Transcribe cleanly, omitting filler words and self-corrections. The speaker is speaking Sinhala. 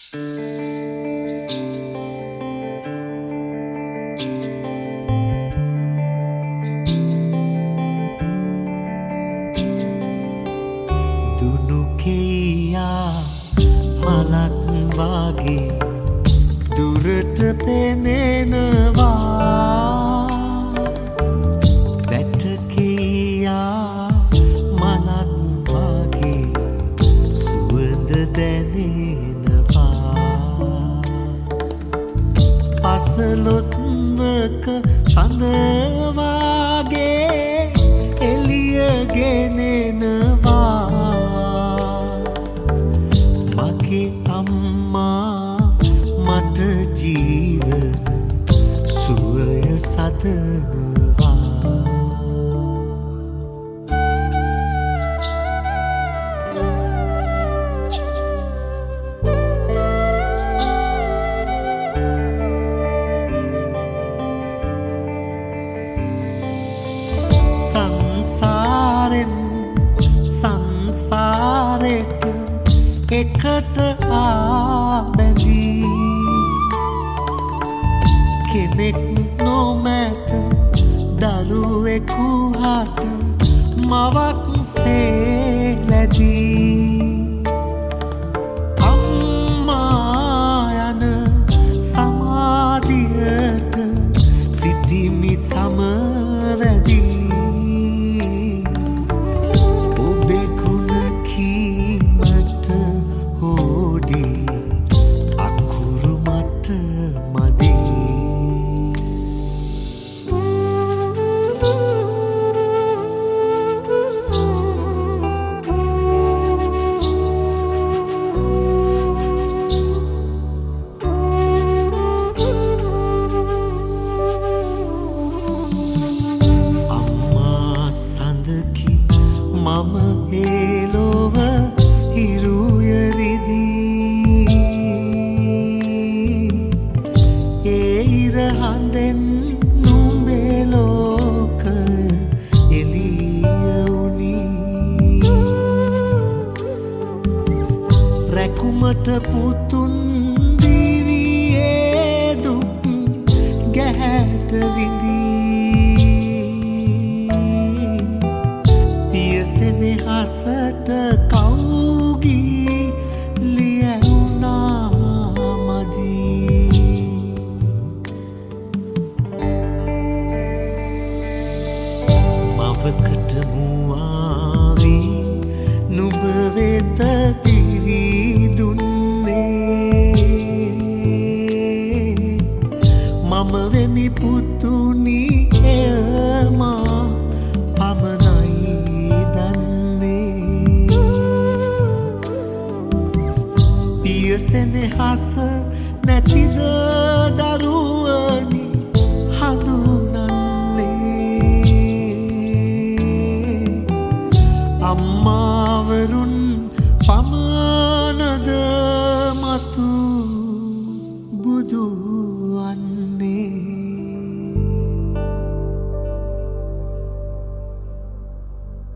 දුනු කියා මලක් වාගේ දුරට පෙනෙනවා වැට කියා මලක් වාගේ සුවඳ දැනෙනවා පසළොස්වක සඳ වාගේ එළිය ගෙනෙනවා මගේ අම්මා මට ජීවන සුවය සදනවා සංසාරෙට එකට ආබැඳී කෙනෙක් නොමැත දරුවෙකු හට මවක් සේ ලැබී අම්මා යන සමාධියට සිටිමි සමවැදී මම ඒලොව හිරුයරිදී ඒ ඉරහඳෙන් නුඹේ ලෝක එළිය වුණී රැකුමට පුතුන් දිවියේ දුක් ගැහැට විඳී හසට